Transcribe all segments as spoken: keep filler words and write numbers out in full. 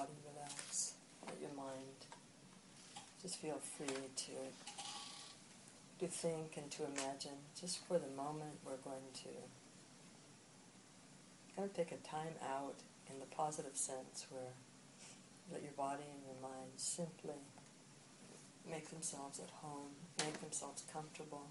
body relax. Let your mind just feel free to, to think and to imagine. Just for the moment, we're going to kind of take a time out in the positive sense where let your body and your mind simply make themselves at home, make themselves comfortable.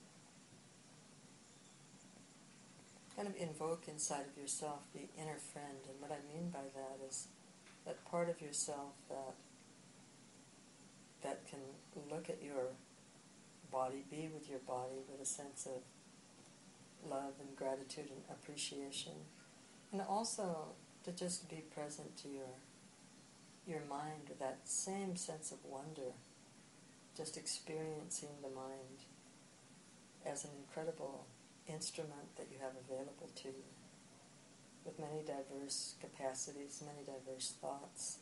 Kind of invoke inside of yourself the inner friend, and what I mean by that is that part of yourself that that can look at your body, be with your body with a sense of love and gratitude and appreciation, and also to just be present to your your mind with that same sense of wonder, just experiencing the mind as an incredible instrument that you have available to you, with many diverse capacities, many diverse thoughts,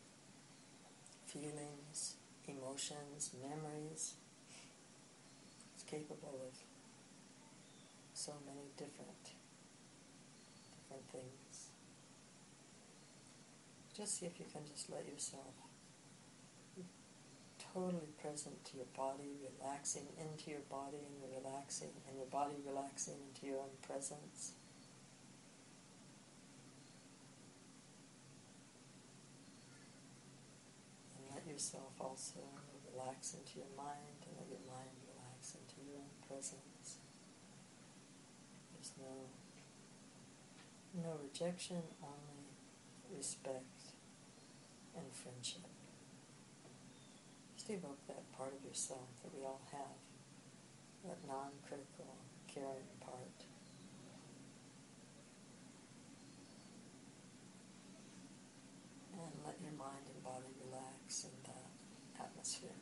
feelings, emotions, memories. It's capable of so many different, different things. Just see if you can just let yourself be totally present to your body, relaxing into your body, and you're relaxing, and your body relaxing into your own presence. And let yourself also relax into your mind, and let your mind relax into your own presence. There's no, no rejection, only respect and friendship. Just evoke that part of yourself that we all have, that non-critical, caring part. And let your mind and body relax in that atmosphere.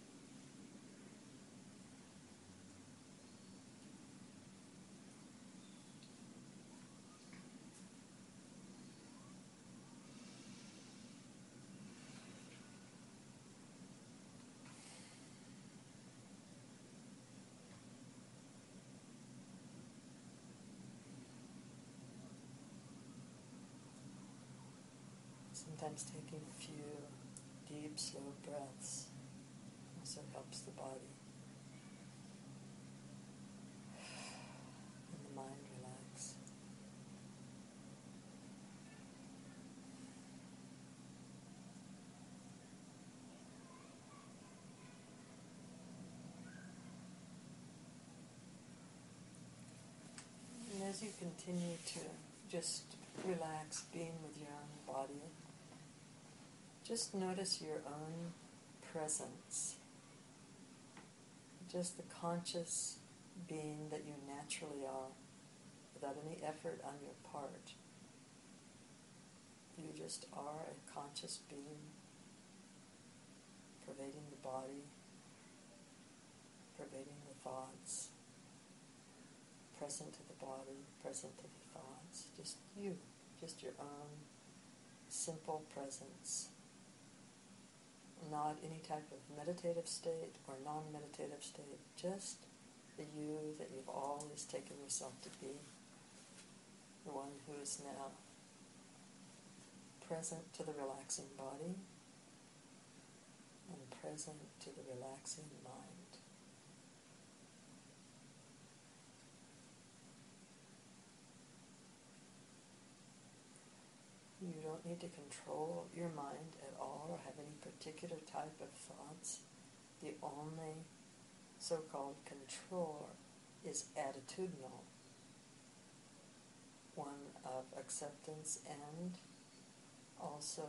Sometimes taking a few deep, slow breaths also helps the body and the mind relax. And as you continue to just relax, being with your own body, just notice your own presence, just the conscious being that you naturally are, without any effort on your part. You just are a conscious being, pervading the body, pervading the thoughts, present to the body, present to the thoughts. Just you, just your own simple presence. Not any type of meditative state or non-meditative state, just the you that you've always taken yourself to be, the one who is now present to the relaxing body and present to the relaxing mind. You don't need to control your mind at all or have any particular type of thoughts. The only so-called control is attitudinal, one of acceptance and also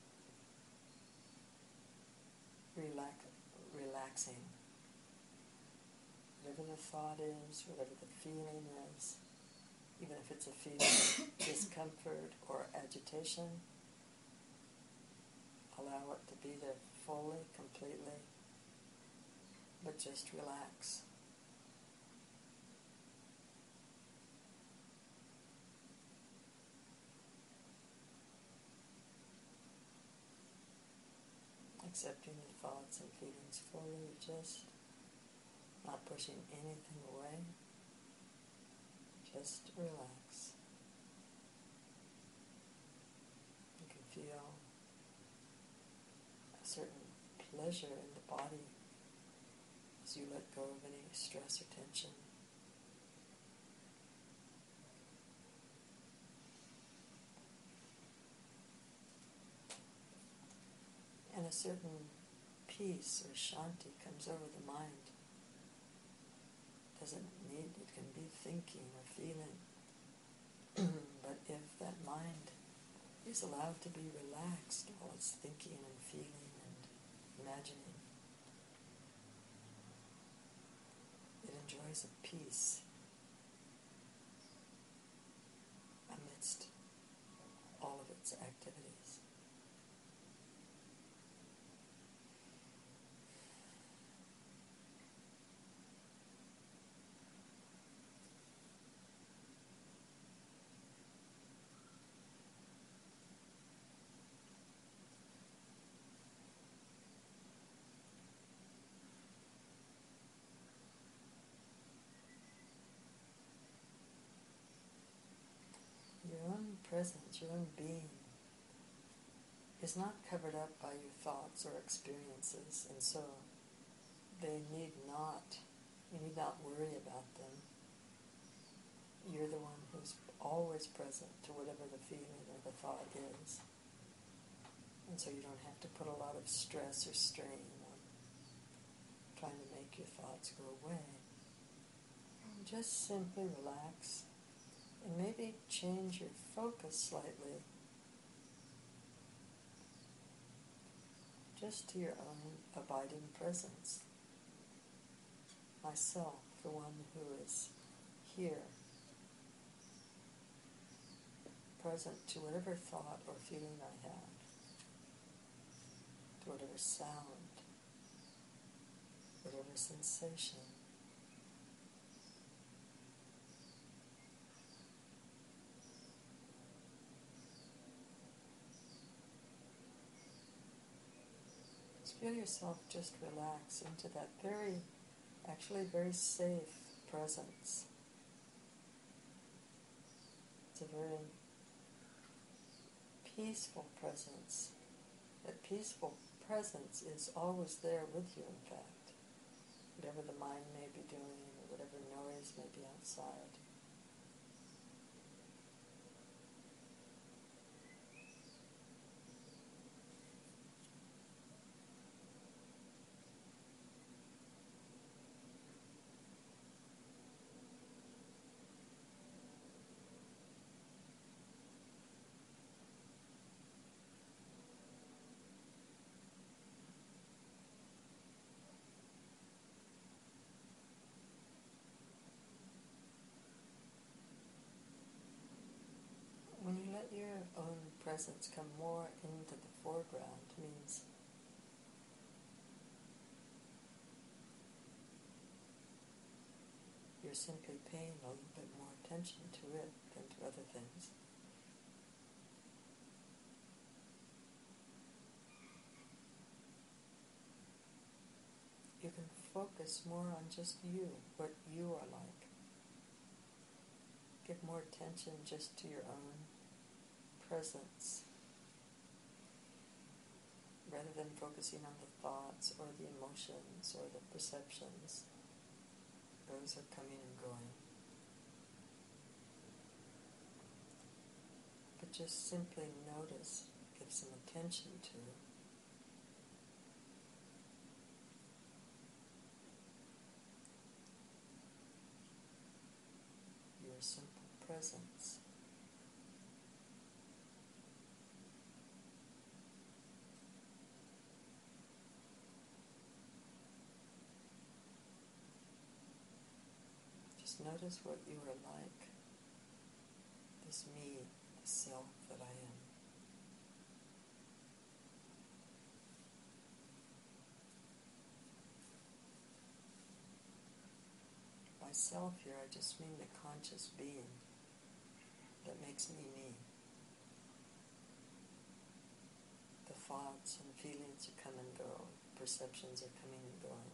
relax, relaxing. Whatever the thought is, whatever the feeling is, even if it's a feeling of discomfort or agitation, allow it to be there fully, completely, but just relax. Accepting the thoughts and feelings fully, just not pushing anything away. Just relax. You can feel pleasure in the body as you let go of any stress or tension. And a certain peace or shanti comes over the mind. Doesn't need, it can be thinking or feeling. But if that mind is allowed to be relaxed while it's thinking and feeling and imagining, it enjoys a peace amidst all of its activities. Your own presence, your own being, is not covered up by your thoughts or experiences, and so they need not, you need not worry about them. You're the one who's always present to whatever the feeling or the thought is. And so you don't have to put a lot of stress or strain on trying to make your thoughts go away. Just simply relax and maybe change your focus slightly just to your own abiding presence. Myself, the one who is here, present to whatever thought or feeling I have, to whatever sound, whatever sensation. Just feel yourself just relax into that very, actually very safe presence. It's a very peaceful presence. That peaceful presence is always there with you, in fact. Whatever the mind may be doing, or whatever noise may be outside. When you let your own presence come more into the foreground, means you're simply paying a little bit more attention to it than to other things. You can focus more on just you, what you are like. Give more attention just to your own presence, rather than focusing on the thoughts or the emotions or the perceptions. Those are coming and going. But just simply notice, give some attention to your simple presence. Just notice what you are like, this me, the self that I am. By self here, I just mean the conscious being that makes me me. The thoughts and feelings are come and go, perceptions are coming and going.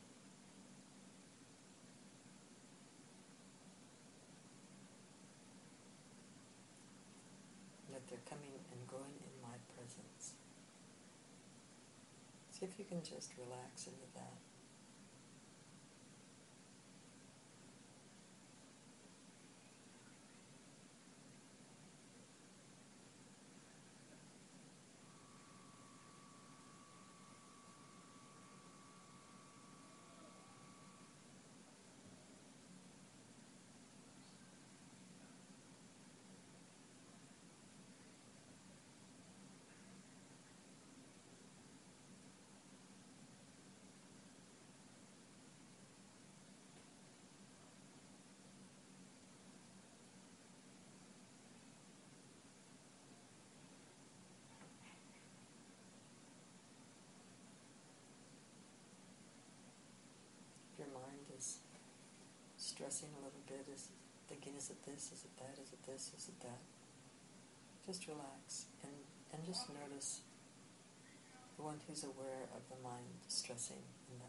That they're coming and going in my presence. So See if you can just relax into that. Your mind is stressing a little bit, is thinking, is it this, is it that, is it this, is it that? Just relax and, and just notice the one who's aware of the mind stressing in